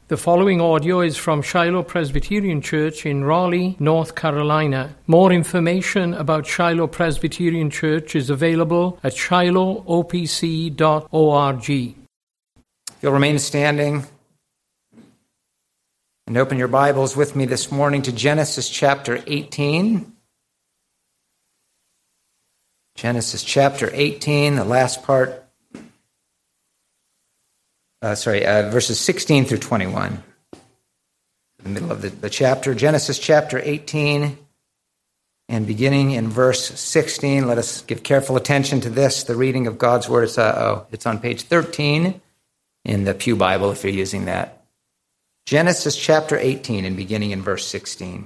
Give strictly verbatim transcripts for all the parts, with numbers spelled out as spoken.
The following audio is from Shiloh Presbyterian Church in Raleigh, North Carolina. More information about Shiloh Presbyterian Church is available at shiloh o p c dot org. You'll remain standing and open your Bibles with me this morning to Genesis chapter eighteen. Genesis chapter eighteen, the last part. Uh, sorry, uh, verses sixteen through twenty-one. The middle of the, the chapter, Genesis chapter eighteen, and beginning in verse sixteen. Let us give careful attention to this, the reading of God's Word. It's, uh, oh, it's on page thirteen in the Pew Bible, if you're using that. Genesis chapter eighteen, and beginning in verse sixteen.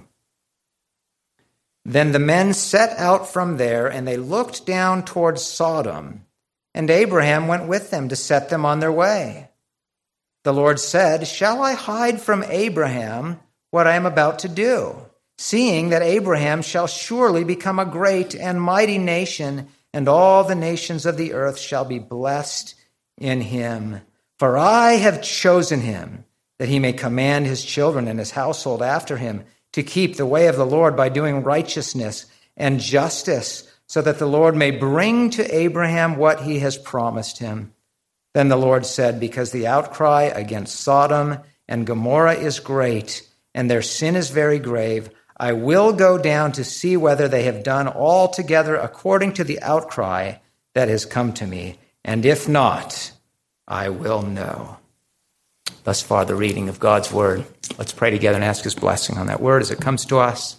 Then the men set out from there, and they looked down towards Sodom, and Abraham went with them to set them on their way. The Lord said, "Shall I hide from Abraham what I am about to do, seeing that Abraham shall surely become a great and mighty nation, and all the nations of the earth shall be blessed in him? For I have chosen him, that he may command his children and his household after him to keep the way of the Lord by doing righteousness and justice, so that the Lord may bring to Abraham what he has promised him." Then the Lord said, "Because the outcry against Sodom and Gomorrah is great, and their sin is very grave, I will go down to see whether they have done altogether according to the outcry that has come to me. And if not, I will know." Thus far, the reading of God's Word. Let's pray together and ask his blessing on that Word as it comes to us.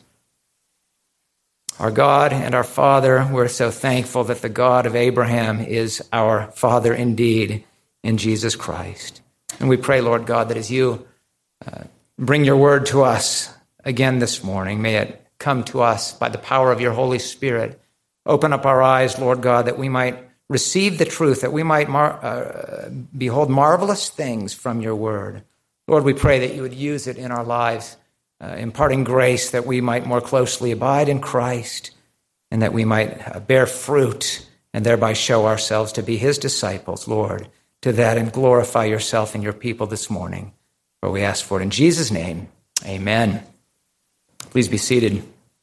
Our God and our Father, we're so thankful that the God of Abraham is our Father indeed in Jesus Christ. And we pray, Lord God, that as you uh, bring your word to us again this morning, may it come to us by the power of your Holy Spirit. Open up our eyes, Lord God, that we might receive the truth, that we might mar- uh, behold marvelous things from your word. Lord, we pray that you would use it in our lives, Uh, imparting grace that we might more closely abide in Christ, and that we might uh, bear fruit and thereby show ourselves to be his disciples, Lord. To that and glorify yourself and your people this morning. For we ask for it in Jesus' name. Amen. Please be seated.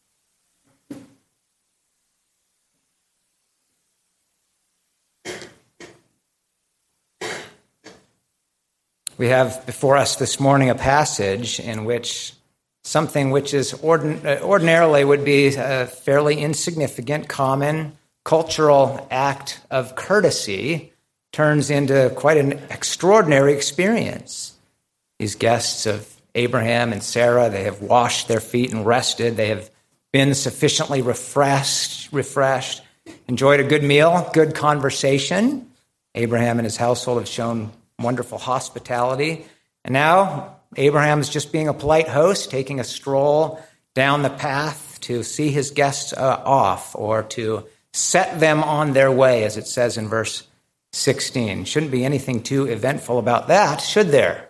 We have before us this morning a passage in which something which is ordin- ordinarily would be a fairly insignificant, common, cultural act of courtesy turns into quite an extraordinary experience. These guests of Abraham and Sarah, they have washed their feet and rested. They have been sufficiently refreshed, refreshed, enjoyed a good meal, good conversation. Abraham and his household have shown wonderful hospitality. And now Abraham is just being a polite host, taking a stroll down the path to see his guests uh, off or to set them on their way, as it says in verse sixteen. Shouldn't be anything too eventful about that, should there?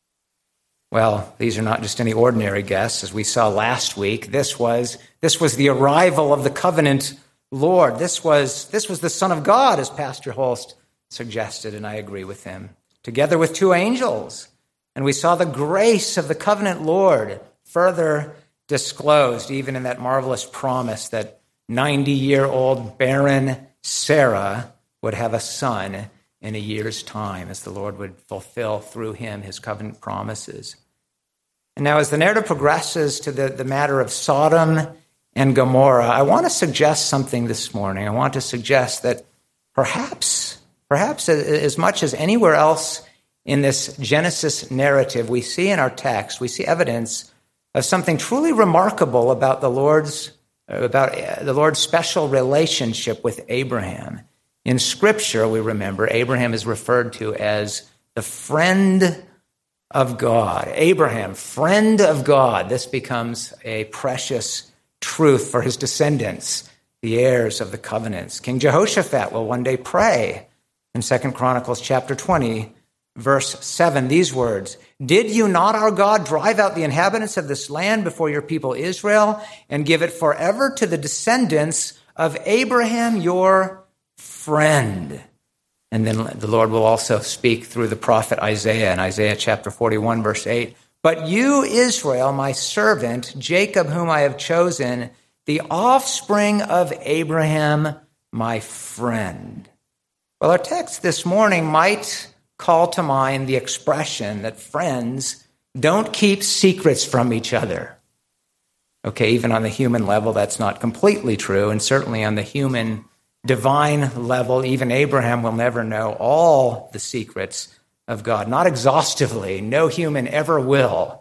Well, these are not just any ordinary guests. As we saw last week, this was this was the arrival of the covenant Lord. This was, this was the Son of God, as Pastor Holst suggested, and I agree with him, together with two angels. And we saw the grace of the covenant Lord further disclosed, even in that marvelous promise that ninety-year-old barren Sarah would have a son in a year's time, as the Lord would fulfill through him his covenant promises. And now as the narrative progresses to the, the matter of Sodom and Gomorrah, I want to suggest something this morning. I want to suggest that perhaps, perhaps as much as anywhere else in this Genesis narrative, we see in our text, we see evidence of something truly remarkable about the Lord's about the Lord's special relationship with Abraham. In Scripture, we remember, Abraham is referred to as the friend of God. Abraham, friend of God. This becomes a precious truth for his descendants, the heirs of the covenants. King Jehoshaphat will one day pray in Second Chronicles chapter twenty, verse seven, these words, "Did you not, our God, drive out the inhabitants of this land before your people Israel and give it forever to the descendants of Abraham, your friend?" And then the Lord will also speak through the prophet Isaiah in Isaiah chapter forty-one, verse eight. But you, Israel, my servant, Jacob, whom I have chosen, the offspring of Abraham, my friend. Well, our text this morning might call to mind the expression that friends don't keep secrets from each other. Okay, even on the human level, that's not completely true, and certainly on the human divine level, even Abraham will never know all the secrets of God. Not exhaustively. No human ever will.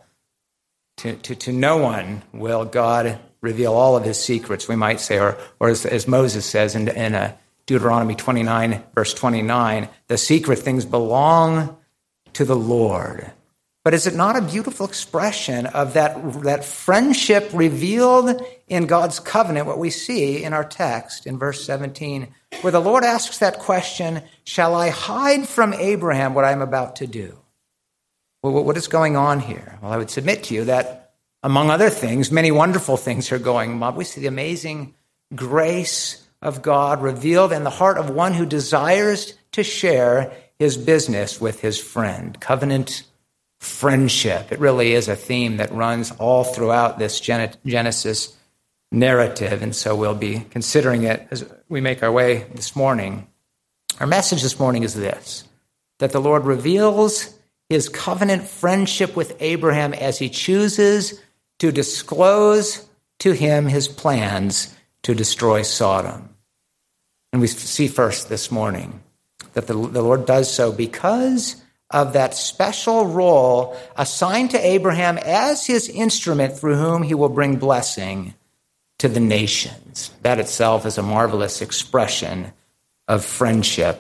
To, to, to no one will God reveal all of his secrets, we might say, or, or as, as Moses says in, in uh, Deuteronomy twenty-nine, verse twenty-nine, the secret things belong to the Lord. But is it not a beautiful expression of that, that friendship revealed in God's covenant, what we see in our text in verse seventeen, where the Lord asks that question, shall I hide from Abraham what I'm about to do? Well, what is going on here? Well, I would submit to you that, among other things, many wonderful things are going on. We see the amazing grace of God revealed in the heart of one who desires to share his business with his friend. Covenant friendship. It really is a theme that runs all throughout this Genesis narrative, and so we'll be considering it as we make our way this morning. Our message this morning is this, that the Lord reveals his covenant friendship with Abraham as he chooses to disclose to him his plans to destroy Sodom. And we see first this morning that the, the Lord does so because of that special role assigned to Abraham as his instrument through whom he will bring blessing to the nations. That itself is a marvelous expression of friendship,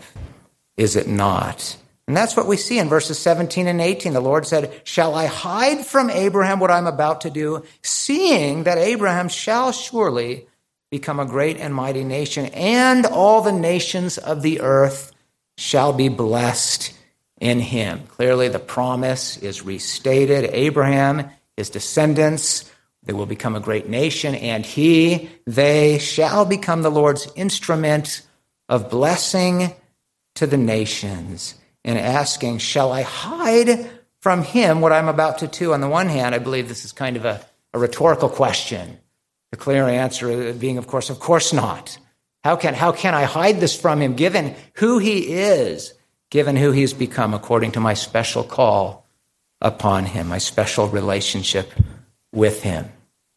is it not? And that's what we see in verses seventeen and eighteen. The Lord said, shall I hide from Abraham what I'm about to do, seeing that Abraham shall surely become a great and mighty nation, and all the nations of the earth shall be blessed in him. Clearly, the promise is restated. Abraham, his descendants, they will become a great nation, and he, they shall become the Lord's instrument of blessing to the nations. And asking, shall I hide from him what I'm about to do? On the one hand, I believe this is kind of a, a rhetorical question. The clear answer being, of course, of course not. How can, how can I hide this from him, given who he is, given who he's become, according to my special call upon him, my special relationship with him?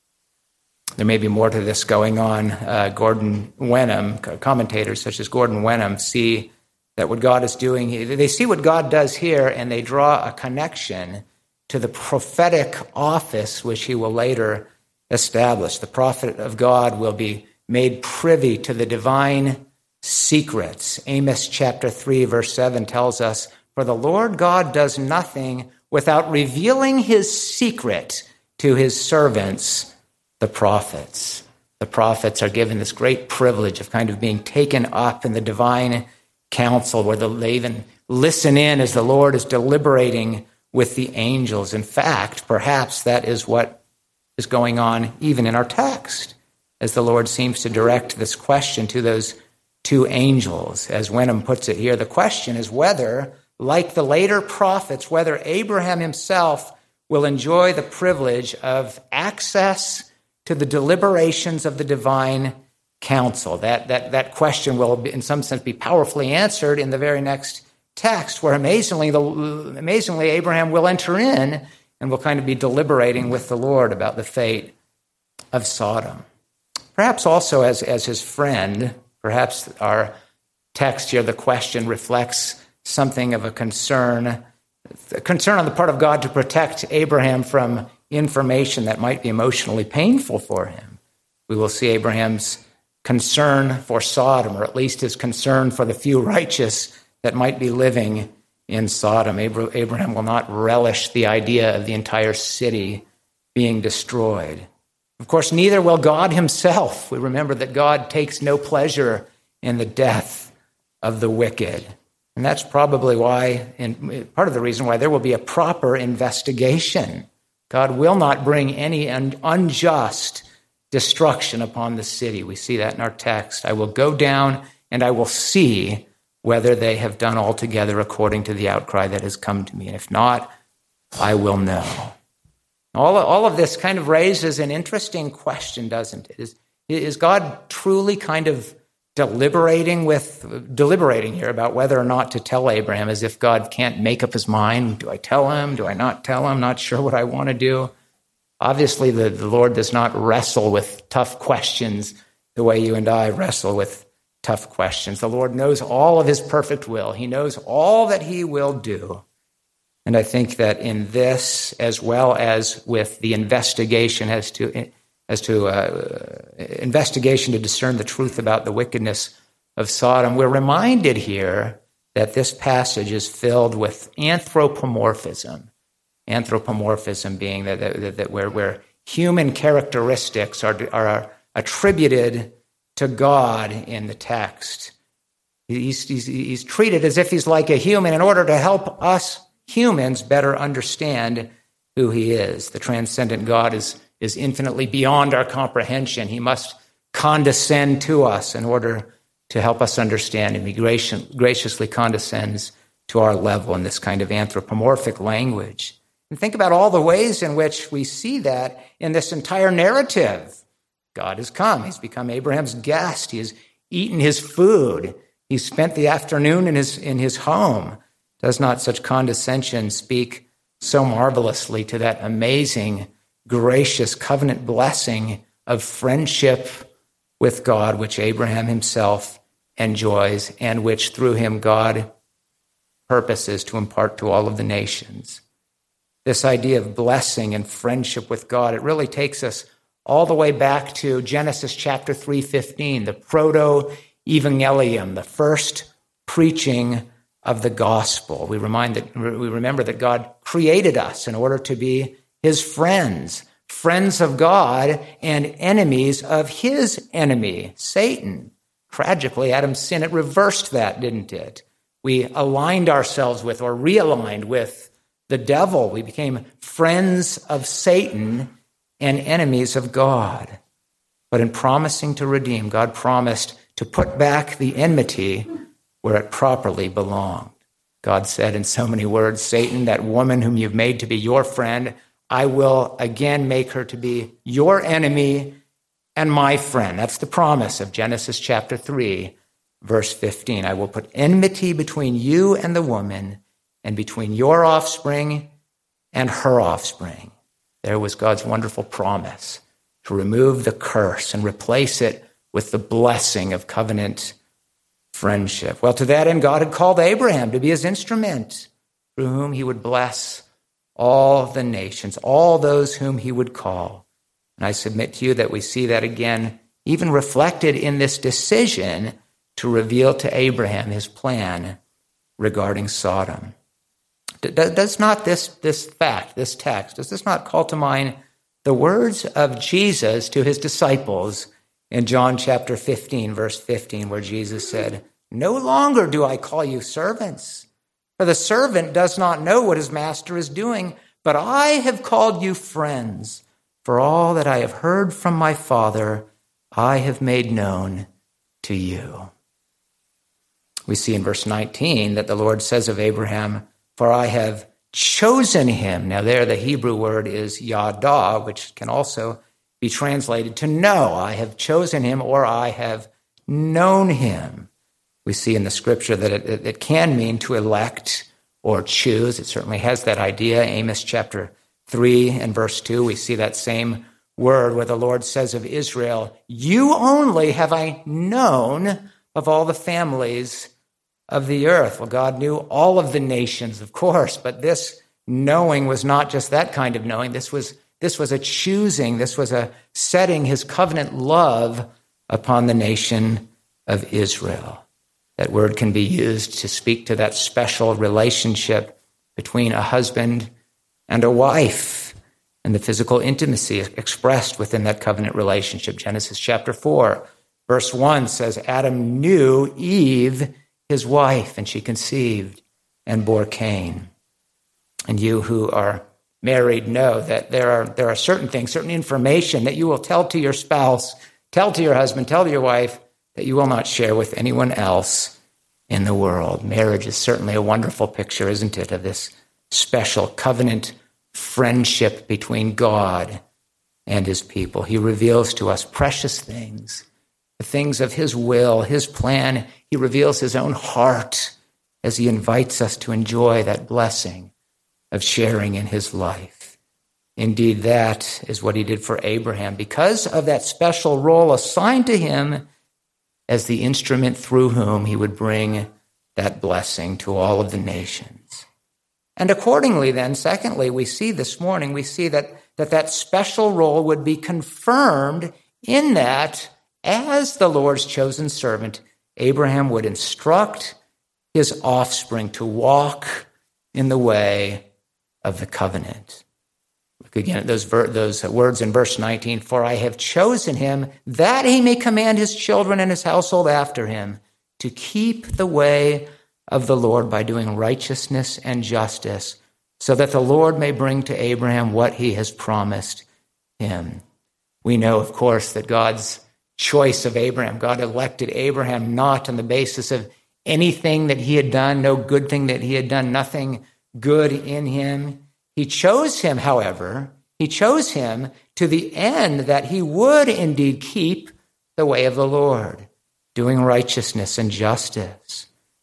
There may be more to this going on. Uh, Gordon Wenham, commentators such as Gordon Wenham, see that what God is doing, they see what God does here, and they draw a connection to the prophetic office which he will later establish. The prophet of God will be made privy to the divine secrets. Amos chapter three, verse seven tells us, for the Lord God does nothing without revealing his secret to his servants, the prophets. The prophets are given this great privilege of kind of being taken up in the divine council, where they even listen in as the Lord is deliberating with the angels. In fact, perhaps that is what is going on even in our text, as the Lord seems to direct this question to those two angels. As Wenham puts it here, the question is whether, like the later prophets, whether Abraham himself will enjoy the privilege of access to the deliberations of the divine counsel. That, that, that question will, in some sense, be powerfully answered in the very next text, where amazingly, the, amazingly Abraham will enter in and will kind of be deliberating with the Lord about the fate of Sodom. Perhaps also as, as his friend, perhaps our text here, the question reflects something of a concern, a concern on the part of God to protect Abraham from information that might be emotionally painful for him. We will see Abraham's concern for Sodom, or at least his concern for the few righteous that might be living in Sodom. Abraham will not relish the idea of the entire city being destroyed. Of course, neither will God himself. We remember that God takes no pleasure in the death of the wicked. And that's probably why, and part of the reason why there will be a proper investigation. God will not bring any unjust destruction upon the city. We see that in our text. I will go down and I will see whether they have done altogether according to the outcry that has come to me. And if not, I will know. All, all of this kind of raises an interesting question, doesn't it? Is, is God truly kind of deliberating with deliberating here about whether or not to tell Abraham, as if God can't make up his mind? Do I tell him? Do I not tell him? Not sure what I want to do. Obviously, the, the Lord does not wrestle with tough questions the way you and I wrestle with tough questions. The Lord knows all of his perfect will. He knows all that he will do. And I think that in this, as well as with the investigation as to as to uh, investigation to discern the truth about the wickedness of Sodom, we're reminded here that this passage is filled with anthropomorphism. Anthropomorphism being that, that, that where, where human characteristics are, are attributed to God in the text. He's, he's, he's treated as if he's like a human in order to help us humans better understand who he is. The transcendent God is, is infinitely beyond our comprehension. He must condescend to us in order to help us understand, and he gracious, graciously condescends to our level in this kind of anthropomorphic language. And think about all the ways in which we see that in this entire narrative. God has come. He's become Abraham's guest. He has eaten his food. He's spent the afternoon in his, in his home. Does not such condescension speak so marvelously to that amazing, gracious covenant blessing of friendship with God, which Abraham himself enjoys, and which through him God purposes to impart to all of the nations? This idea of blessing and friendship with God, it really takes us all the way back to Genesis chapter three fifteen, the proto-evangelium, the first preaching of the gospel. We remind that we remember that God created us in order to be his friends, friends of God and enemies of his enemy, Satan. Tragically, Adam's sin, it reversed that, didn't it? We aligned ourselves with, or realigned with, the devil. We became friends of Satan and enemies of God. But in promising to redeem, God promised to put back the enmity where it properly belonged. God said in so many words, Satan, that woman whom you've made to be your friend, I will again make her to be your enemy and my friend. That's the promise of Genesis chapter three, verse fifteen. I will put enmity between you and the woman, and between your offspring and her offspring. There was God's wonderful promise to remove the curse and replace it with the blessing of covenant friendship. Well, to that end, God had called Abraham to be his instrument, through whom he would bless all the nations, all those whom he would call. And I submit to you that we see that again, even reflected in this decision to reveal to Abraham his plan regarding Sodom. Does not this, this fact, this text, does this not call to mind the words of Jesus to his disciples in John chapter fifteen, verse fifteen, where Jesus said, "No longer do I call you servants, for the servant does not know what his master is doing, but I have called you friends, for all that I have heard from my Father, I have made known to you." We see in verse nineteen that the Lord says of Abraham, "For I have chosen him." Now there the Hebrew word is yada, which can also be translated to know. I have chosen him, or I have known him. We see in the scripture that it, it, it can mean to elect or choose. It certainly has that idea. Amos chapter three and verse two, we see that same word where the Lord says of Israel, "You only have I known of all the families of the earth." Well, God knew all of the nations, of course, but this knowing was not just that kind of knowing. This was this was a choosing. This was a setting his covenant love upon the nation of Israel. That word can be used to speak to that special relationship between a husband and a wife and the physical intimacy expressed within that covenant relationship. Genesis chapter four, verse one says, Adam knew Eve, his wife, and she conceived and bore Cain. And you who are married know that there are there are certain things, certain information that you will tell to your spouse, tell to your husband, tell to your wife, that you will not share with anyone else in the world. Marriage is certainly a wonderful picture, isn't it, of this special covenant friendship between God and his people. He reveals to us precious things, the things of his will, his plan. He reveals his own heart as he invites us to enjoy that blessing of sharing in his life. Indeed, that is what he did for Abraham. Because of that special role assigned to him as the instrument through whom he would bring that blessing to all of the nations. And accordingly, then, secondly, we see this morning, we see that that, that special role would be confirmed in that as the Lord's chosen servant, Abraham would instruct his offspring to walk in the way of the covenant. Look again at those, ver- those words in verse nineteen. For I have chosen him that he may command his children and his household after him to keep the way of the Lord by doing righteousness and justice, so that the Lord may bring to Abraham what he has promised him. We know, of course, that God's choice of Abraham, God elected Abraham not on the basis of anything that he had done, no good thing that he had done, nothing good in him. He chose him, however, he chose him to the end that he would indeed keep the way of the Lord, doing righteousness and justice.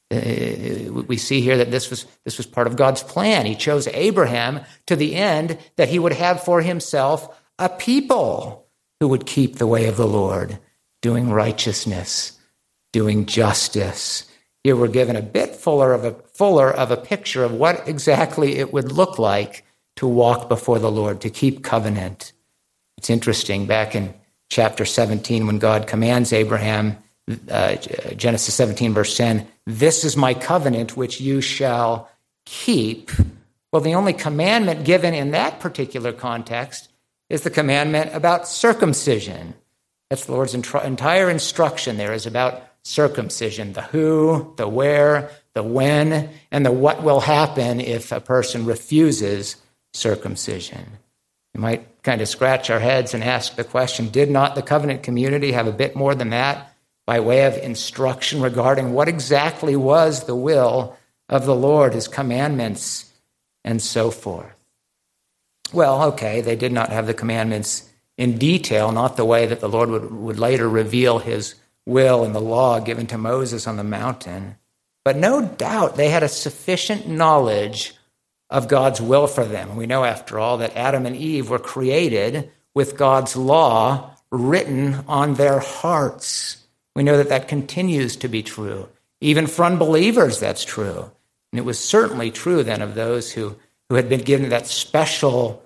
Uh, we see here that this was this was part of God's plan. He chose Abraham to the end that he would have for himself a people who would keep the way of the Lord, doing righteousness, doing justice. Here we're given a bit fuller of a fuller of a picture of what exactly it would look like to walk before the Lord, to keep covenant. It's interesting, back in chapter seventeen, when God commands Abraham, uh, Genesis seventeen, verse ten, this is my covenant which you shall keep. Well, the only commandment given in that particular context is the commandment about circumcision. That's the Lord's entire instruction there is about circumcision, the who, the where, the when, and the what will happen if a person refuses circumcision. We might kind of scratch our heads and ask the question, did not the covenant community have a bit more than that by way of instruction regarding what exactly was the will of the Lord, his commandments, and so forth? Well, okay, they did not have the commandments in detail, not the way that the Lord would, would later reveal his will in the law given to Moses on the mountain. But no doubt they had a sufficient knowledge of God's will for them. We know, after all, that Adam and Eve were created with God's law written on their hearts. We know that that continues to be true. Even for unbelievers, that's true. And it was certainly true then of those who, who had been given that special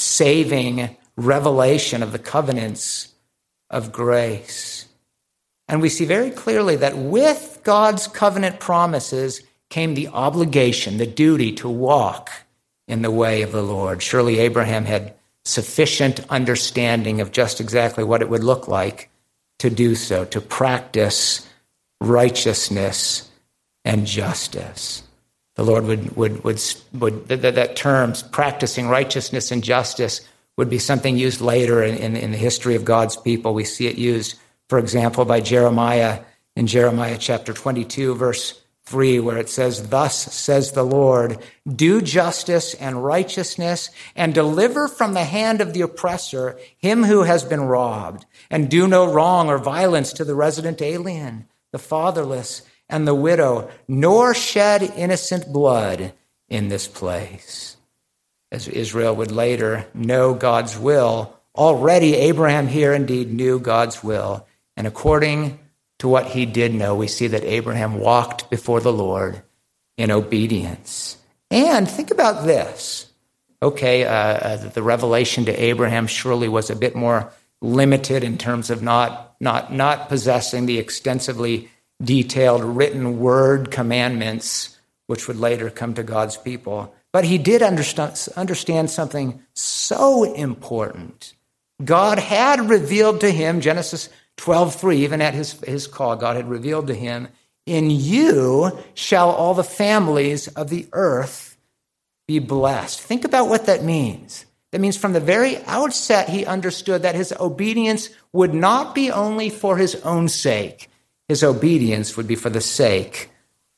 saving revelation of the covenants of grace. And we see very clearly that with God's covenant promises came the obligation, the duty to walk in the way of the Lord. Surely Abraham had sufficient understanding of just exactly what it would look like to do so, to practice righteousness and justice. The Lord would, would, would, would that, that term, practicing righteousness and justice, would be something used later in, in, in the history of God's people. We see it used, for example, by Jeremiah in Jeremiah chapter twenty-two, verse three, where it says, thus says the Lord, do justice and righteousness and deliver from the hand of the oppressor him who has been robbed, and do no wrong or violence to the resident alien, the fatherless, and the widow, nor shed innocent blood in this place. As Israel would later know God's will, already Abraham here indeed knew God's will. And according to what he did know, we see that Abraham walked before the Lord in obedience. And think about this. Okay, uh, uh, the revelation to Abraham surely was a bit more limited in terms of not, not, not possessing the extensively detailed written word commandments which would later come to God's people. But he did understand, understand something so important. God had revealed to him, Genesis twelve three, even at his, his call, God had revealed to him, in you shall all the families of the earth be blessed. Think about what that means. That means from the very outset, he understood that his obedience would not be only for his own sake. His obedience would be for the sake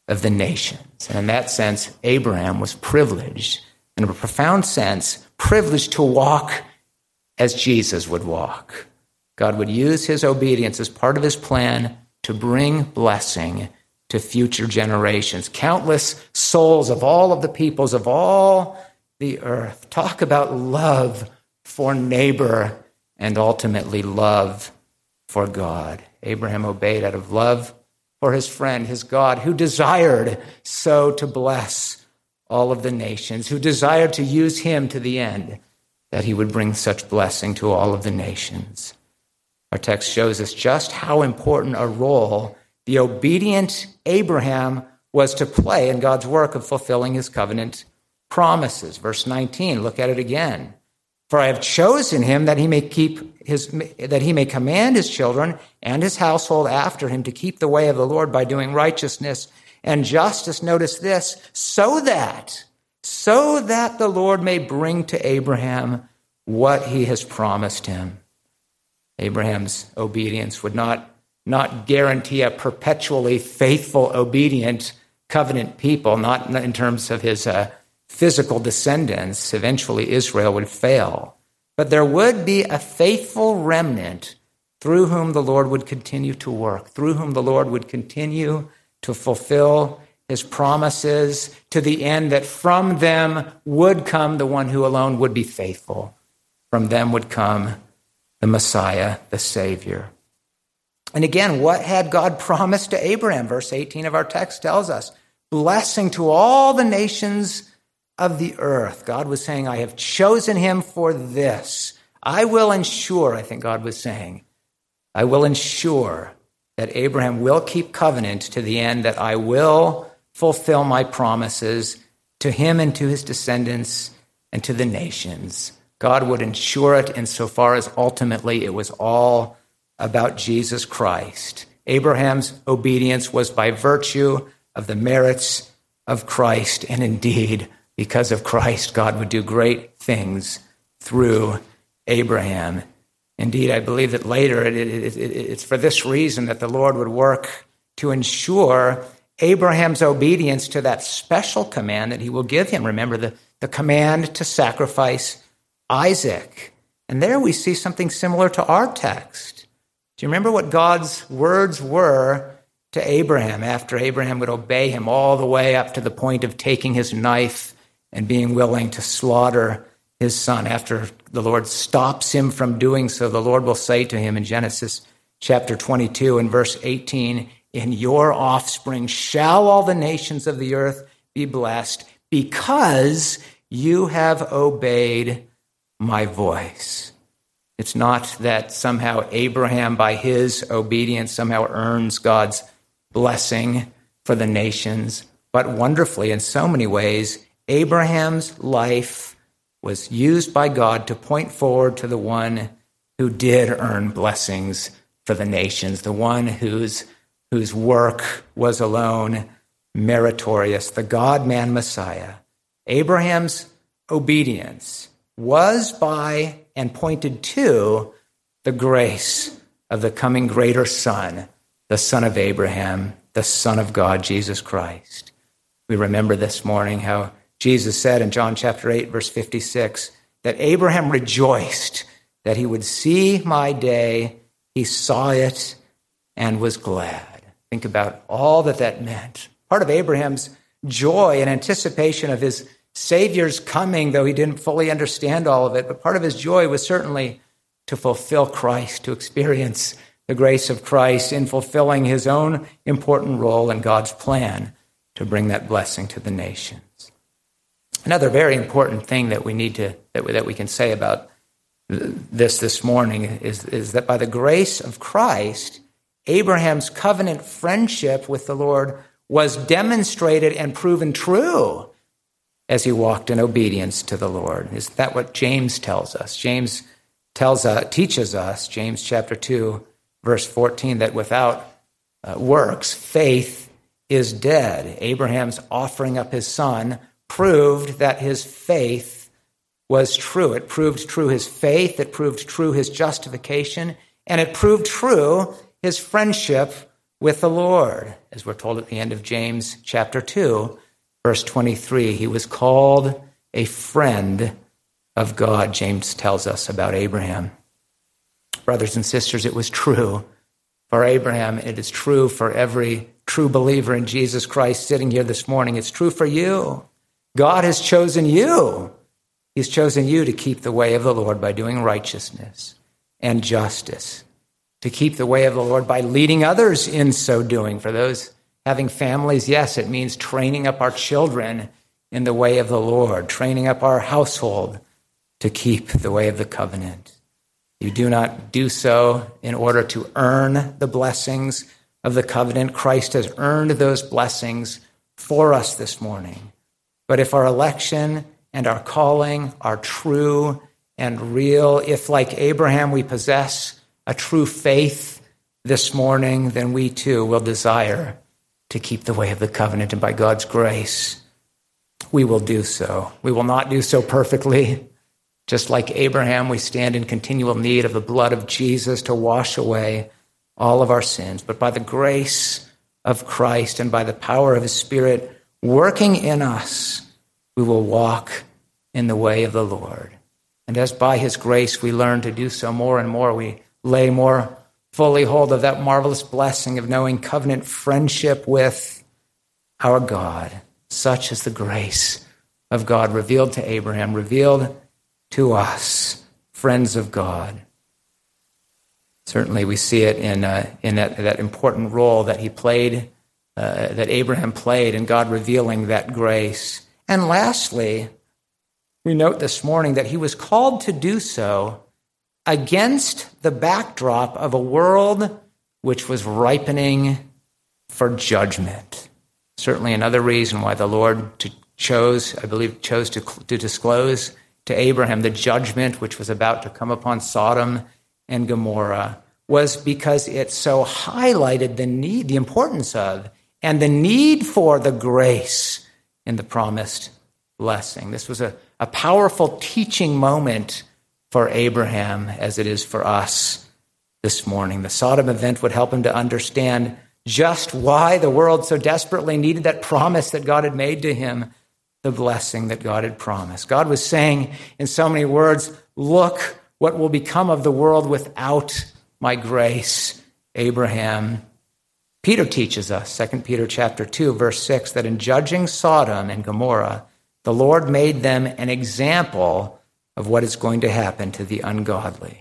of the nations. And in that sense, Abraham was privileged, in a profound sense, privileged to walk as Jesus would walk. God would use his obedience as part of his plan to bring blessing to future generations. Countless souls of all of the peoples of all the earth. Talk about love for neighbor and ultimately love for God. Abraham obeyed out of love for his friend, his God, who desired so to bless all of the nations, who desired to use him to the end that he would bring such blessing to all of the nations. Our text shows us just how important a role the obedient Abraham was to play in God's work of fulfilling his covenant promises. Verse nineteen, look at it again. For I have chosen him that he may keep his, that he may command his children and his household after him to keep the way of the Lord by doing righteousness and justice. Notice this, so that, so that the Lord may bring to Abraham what he has promised him. Abraham's obedience would not, not guarantee a perpetually faithful, obedient covenant people, not in terms of his uh, physical descendants. Eventually Israel would fail. But there would be a faithful remnant through whom the Lord would continue to work, through whom the Lord would continue to fulfill his promises to the end that from them would come the one who alone would be faithful. From them would come the Messiah, the Savior. And again, what had God promised to Abraham? Verse eighteen of our text tells us, blessing to all the nations of the earth. God was saying, I have chosen him for this. I will ensure, I think God was saying, I will ensure that Abraham will keep covenant to the end, that I will fulfill my promises to him and to his descendants and to the nations. God would ensure it insofar as ultimately it was all about Jesus Christ. Abraham's obedience was by virtue of the merits of Christ, and indeed, because of Christ, God would do great things through Abraham. Indeed, I believe that later it, it, it, it's for this reason that the Lord would work to ensure Abraham's obedience to that special command that he will give him. Remember the, the command to sacrifice Isaac. And there we see something similar to our text. Do you remember what God's words were to Abraham after Abraham would obey him all the way up to the point of taking his knife and being willing to slaughter his son? After the Lord stops him from doing so, the Lord will say to him in Genesis chapter twenty-two and verse eighteen, in your offspring shall all the nations of the earth be blessed, because you have obeyed my voice. It's not that somehow Abraham, by his obedience, somehow earns God's blessing for the nations, but wonderfully, in so many ways, Abraham's life was used by God to point forward to the one who did earn blessings for the nations, the one whose, whose work was alone meritorious, the God-man Messiah. Abraham's obedience was by and pointed to the grace of the coming greater Son, the Son of Abraham, the Son of God, Jesus Christ. We remember this morning how Jesus said in John chapter eight, verse fifty-six, that Abraham rejoiced that he would see my day. He saw it and was glad. Think about all that that meant. Part of Abraham's joy and anticipation of his Savior's coming, though he didn't fully understand all of it, but part of his joy was certainly to fulfill Christ, to experience the grace of Christ in fulfilling his own important role in God's plan to bring that blessing to the nations. Another very important thing that we need to that we, that we can say about this this morning is, is that by the grace of Christ, Abraham's covenant friendship with the Lord was demonstrated and proven true as he walked in obedience to the Lord. Isn't that what James tells us? James tells uh, teaches us, James chapter two, verse fourteen, that without uh, works, faith is dead. Abraham's offering up his son proved that his faith was true. It proved true his faith, it proved true his justification, and it proved true his friendship with the Lord. As we're told at the end of James chapter two, verse twenty-three, he was called a friend of God, James tells us about Abraham. Brothers and sisters, it was true for Abraham. It is true for every true believer in Jesus Christ sitting here this morning. It's true for you. God has chosen you. He's chosen you to keep the way of the Lord by doing righteousness and justice, to keep the way of the Lord by leading others in so doing. For those having families, yes, it means training up our children in the way of the Lord, training up our household to keep the way of the covenant. You do not do so in order to earn the blessings of the covenant. Christ has earned those blessings for us this morning. But if our election and our calling are true and real, if like Abraham we possess a true faith this morning, then we too will desire to keep the way of the covenant. And by God's grace, we will do so. We will not do so perfectly. Just like Abraham, we stand in continual need of the blood of Jesus to wash away all of our sins. But by the grace of Christ and by the power of his Spirit working in us, we will walk in the way of the Lord. And as by his grace we learn to do so more and more, we lay more fully hold of that marvelous blessing of knowing covenant friendship with our God. Such is the grace of God revealed to Abraham, revealed to us, friends of God. Certainly we see it in uh, in that, that important role that he played, uh, that Abraham played in God revealing that grace. And lastly, we note this morning that he was called to do so against the backdrop of a world which was ripening for judgment. Certainly another reason why the Lord chose, I believe, chose to, to disclose to Abraham the judgment which was about to come upon Sodom and Gomorrah was because it so highlighted the need, the importance of, and the need for the grace in the promised blessing. This was a, a powerful teaching moment for Abraham as it is for us this morning. The Sodom event would help him to understand just why the world so desperately needed that promise that God had made to him, the blessing that God had promised. God was saying in so many words, look what will become of the world without my grace, Abraham. Peter teaches us, Second Peter chapter two, verse six, that in judging Sodom and Gomorrah, the Lord made them an example of what is going to happen to the ungodly.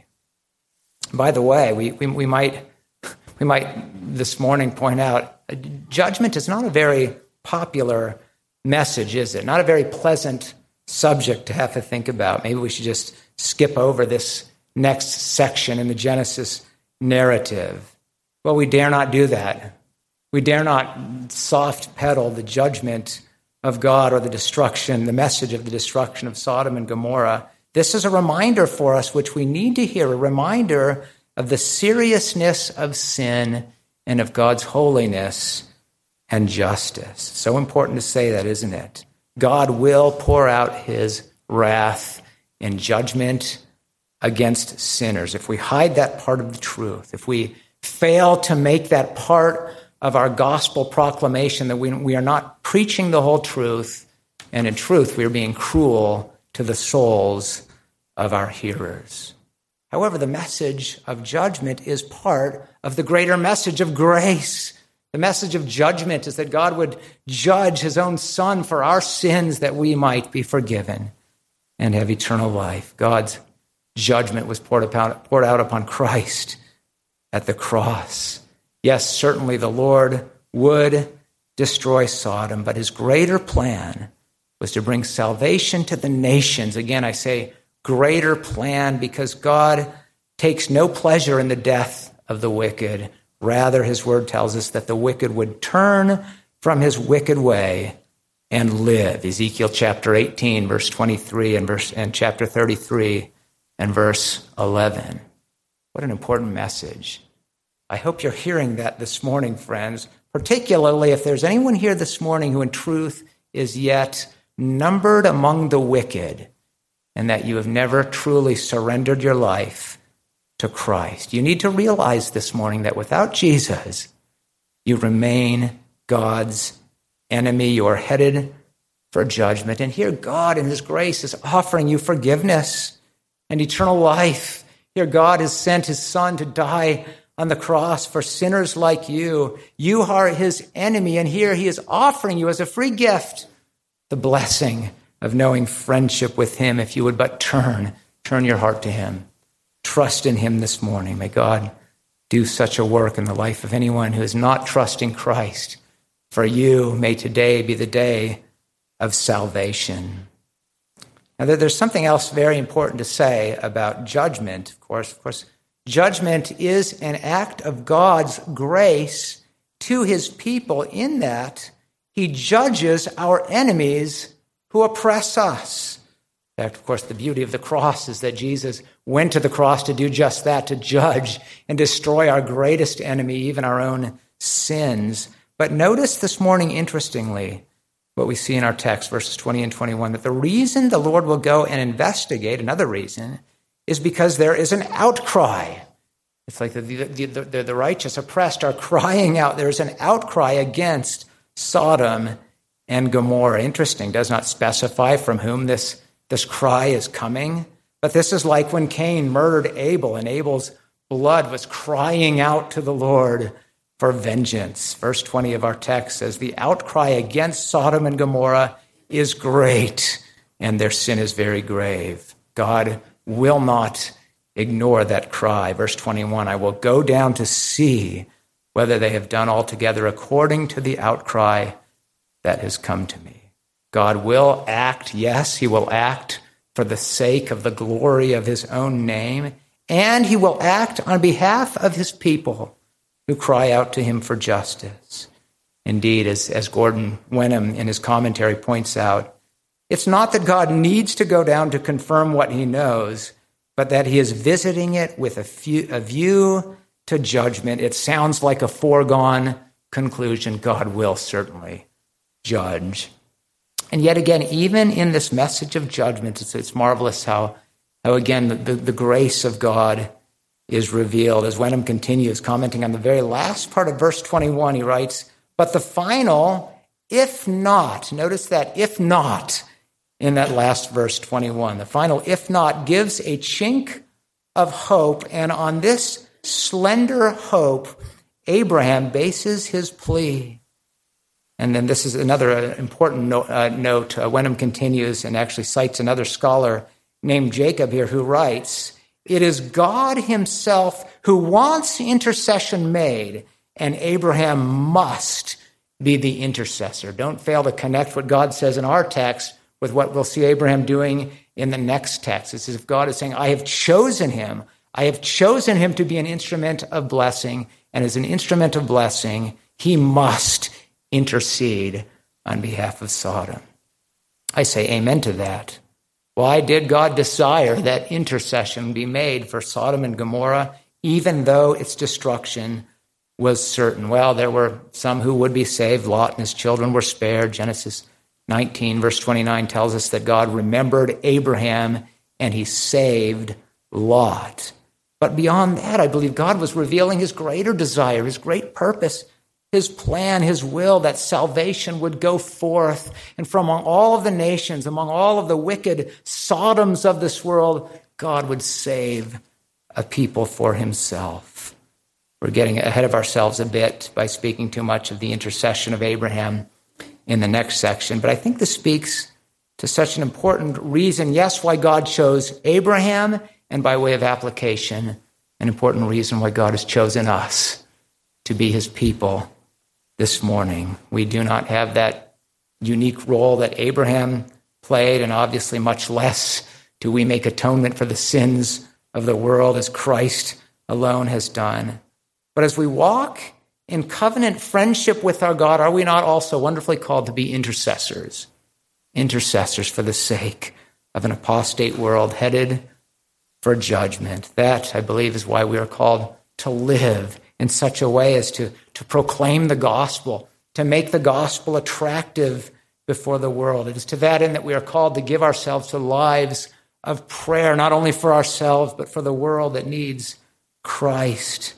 By the way, we, we, we might we might this morning point out, judgment is not a very popular message, is it? Not a very pleasant subject to have to think about. Maybe we should just skip over this next section in the Genesis narrative. Well, we dare not do that. We dare not soft pedal the judgment of God or the destruction, the message of the destruction of Sodom and Gomorrah. This is a reminder for us, which we need to hear, a reminder of the seriousness of sin and of God's holiness and justice. So important to say that, isn't it? God will pour out his wrath in judgment against sinners. If we hide that part of the truth, if we fail to make that part of our gospel proclamation, that we, we are not preaching the whole truth, and in truth we are being cruel to the souls of our hearers. However, the message of judgment is part of the greater message of grace. The message of judgment is that God would judge his own Son for our sins that we might be forgiven and have eternal life. God's judgment was poured, upon, poured out upon Christ at the cross. Yes, certainly the Lord would destroy Sodom, but his greater plan was to bring salvation to the nations. Again, I say greater plan because God takes no pleasure in the death of the wicked. Rather, his word tells us that the wicked would turn from his wicked way and live. Ezekiel chapter eighteen, verse twenty-three, and verse and chapter thirty-three and verse eleven. What an important message. I hope you're hearing that this morning, friends, particularly if there's anyone here this morning who in truth is yet numbered among the wicked and that you have never truly surrendered your life to Christ. You need to realize this morning that without Jesus, You remain God's enemy. You are headed for judgment. And here God in his grace is offering you forgiveness and eternal life. Here God has sent his Son to die on the cross for sinners like you. You are his enemy, and here he is offering you as a free gift the blessing of knowing friendship with him if you would but turn, turn your heart to him. Trust in him this morning. May God do such a work in the life of anyone who is not trusting Christ. For you, may today be the day of salvation. Now, there's something else very important to say about judgment. Of course, of course, judgment is an act of God's grace to his people in that he judges our enemies who oppress us. In fact, of course, the beauty of the cross is that Jesus went to the cross to do just that, to judge and destroy our greatest enemy, even our own sins. But notice this morning, interestingly, what we see in our text, verses twenty and twenty-one, that the reason the Lord will go and investigate, another reason, is because there is an outcry. It's like the, the, the, the righteous oppressed are crying out. There's an outcry against Sodom and Gomorrah. Interesting, does not specify from whom this, this cry is coming. But this is like when Cain murdered Abel, and Abel's blood was crying out to the Lord for vengeance. Verse twenty of our text says, the outcry against Sodom and Gomorrah is great, and their sin is very grave. God will not ignore that cry. Verse twenty-one, I will go down to see whether they have done altogether according to the outcry that has come to me. God will act, yes, he will act for the sake of the glory of his own name, and he will act on behalf of his people who cry out to him for justice. Indeed, as, as Gordon Wenham in his commentary points out, it's not that God needs to go down to confirm what he knows, but that he is visiting it with a, few, a view to judgment. It sounds like a foregone conclusion. God will certainly judge. And yet again, even in this message of judgment, it's, it's marvelous how, how again, the, the, the grace of God is revealed. As Wenham continues, commenting on the very last part of verse twenty-one, he writes, but the final, if not, notice that if not, in that last verse twenty-one, the final if not gives a chink of hope, and on this slender hope, Abraham bases his plea. And then this is another important note. Uh, note. Uh, Wenham continues and actually cites another scholar named Jacob here who writes, it is God himself who wants intercession made, and Abraham must be the intercessor. Don't fail to connect what God says in our text with what we'll see Abraham doing in the next text. It's as if God is saying, I have chosen him. I have chosen him to be an instrument of blessing, and as an instrument of blessing, he must intercede on behalf of Sodom. I say amen to that. Why did God desire that intercession be made for Sodom and Gomorrah, even though its destruction was certain? Well, there were some who would be saved. Lot and his children were spared. Genesis nineteen, verse twenty-nine tells us that God remembered Abraham and he saved Lot. But beyond that, I believe God was revealing his greater desire, his great purpose, his plan, his will, that salvation would go forth, and from among all of the nations, among all of the wicked Sodoms of this world, God would save a people for himself. We're getting ahead of ourselves a bit by speaking too much of the intercession of Abraham in the next section, but I think this speaks to such an important reason, yes, why God chose Abraham, and by way of application, an important reason why God has chosen us to be his people this morning. We do not have that unique role that Abraham played, and obviously much less do we make atonement for the sins of the world as Christ alone has done. But as we walk in covenant friendship with our God, are we not also wonderfully called to be intercessors? Intercessors for the sake of an apostate world headed for judgment. That, I believe, is why we are called to live in such a way as to, to proclaim the gospel, to make the gospel attractive before the world. It is to that end that we are called to give ourselves to lives of prayer, not only for ourselves, but for the world that needs Christ.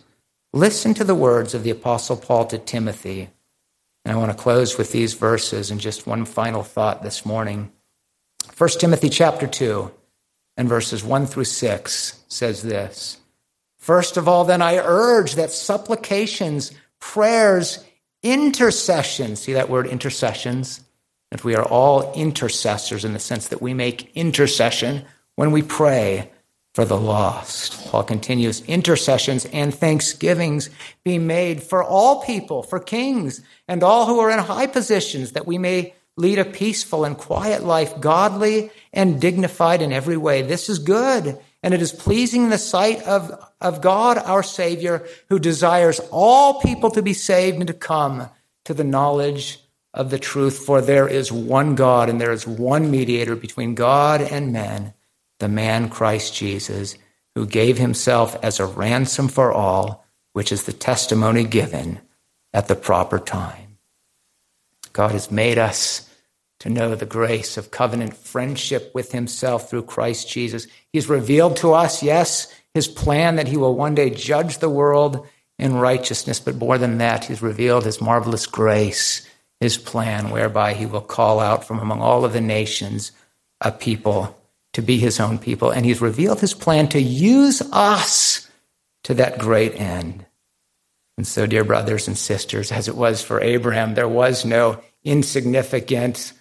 Listen to the words of the Apostle Paul to Timothy. And I want to close with these verses and just one final thought this morning. First Timothy chapter two and verses one through six says this. First of all, then I urge that supplications, prayers, intercessions, see that word intercessions? That we are all intercessors in the sense that we make intercession when we pray for the lost. Paul continues, intercessions and thanksgivings be made for all people, for kings, and all who are in high positions, that we may lead a peaceful and quiet life, godly and dignified in every way. This is good, and it is pleasing in the sight of, of God, our Savior, who desires all people to be saved and to come to the knowledge of the truth. For there is one God, and there is one mediator between God and men, the man Christ Jesus, who gave himself as a ransom for all, which is the testimony given at the proper time. God has made us to know the grace of covenant friendship with himself through Christ Jesus. He's revealed to us, yes, his plan that he will one day judge the world in righteousness, but more than that, he's revealed his marvelous grace, his plan whereby he will call out from among all of the nations a people to be his own people. And he's revealed his plan to use us to that great end. And so, dear brothers and sisters, as it was for Abraham, there was no insignificant,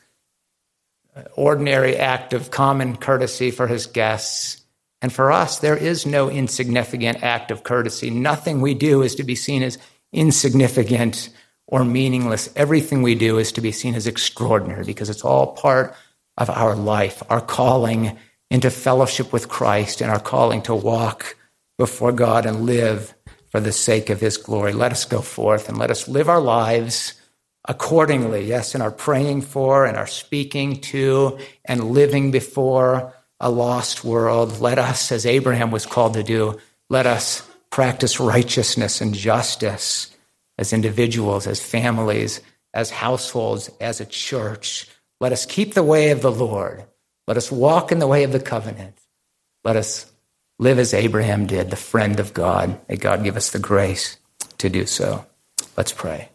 ordinary act of common courtesy for his guests. And for us, there is no insignificant act of courtesy. Nothing we do is to be seen as insignificant or meaningless. Everything we do is to be seen as extraordinary because it's all part of our life, our calling into fellowship with Christ and our calling to walk before God and live for the sake of his glory. Let us go forth and let us live our lives accordingly, yes, in our praying for and our speaking to and living before a lost world. Let us, as Abraham was called to do, let us practice righteousness and justice as individuals, as families, as households, as a church. Let us keep the way of the Lord. Let us walk in the way of the covenant. Let us live as Abraham did, the friend of God. May God give us the grace to do so. Let's pray.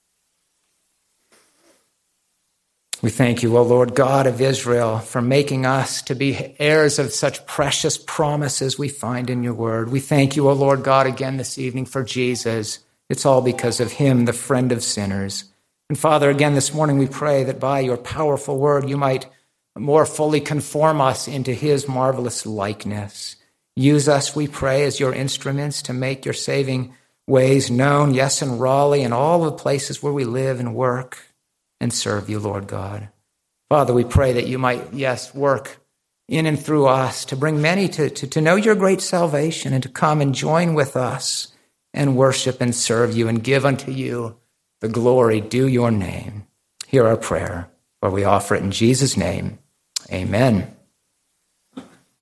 We thank you, O Lord God of Israel, for making us to be heirs of such precious promises we find in your word. We thank you, O Lord God, again this evening for Jesus. It's all because of him, the friend of sinners. And Father, again this morning we pray that by your powerful word you might more fully conform us into his marvelous likeness. Use us, we pray, as your instruments to make your saving ways known, yes, in Raleigh and all the places where we live and work and serve you, Lord God. Father, we pray that you might, yes, work in and through us to bring many to, to, to know your great salvation and to come and join with us and worship and serve you and give unto you the glory due your name. Hear our prayer, for we offer it in Jesus' name. Amen.